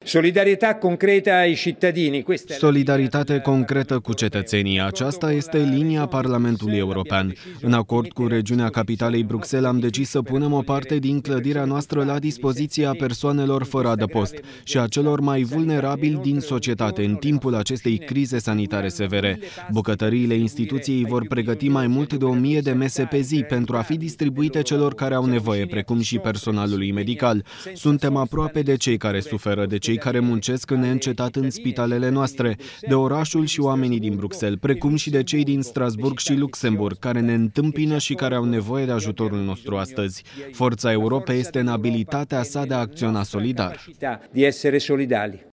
Solidaritate concretă ai cittadini. Solidaritate concretă cu cetățenii. Aceasta este linia Parlamentului European. În acord cu regiunea capitalei Bruxelles am decis să punem o parte din clădirea noastră la dispoziția persoanelor fără adăpost și a celor mai vulnerabili din societate în timpul acestei crize sanitare severe. Bucătăriile instituției vor pregăti mai mult de 1000 de mese pe zi pentru a fi distribuite celor care au nevoie, precum și personalului medical. Suntem aproape de cei care suferă, de cei care muncesc neîncetat în spitalele noastre, de orașul și oamenii din Bruxelles, precum și de cei din Strasbourg și Luxemburg, care ne întâmpină și care au nevoie de ajutorul nostru astăzi. Forța Europei este în abilitatea sa de a acționa solidar.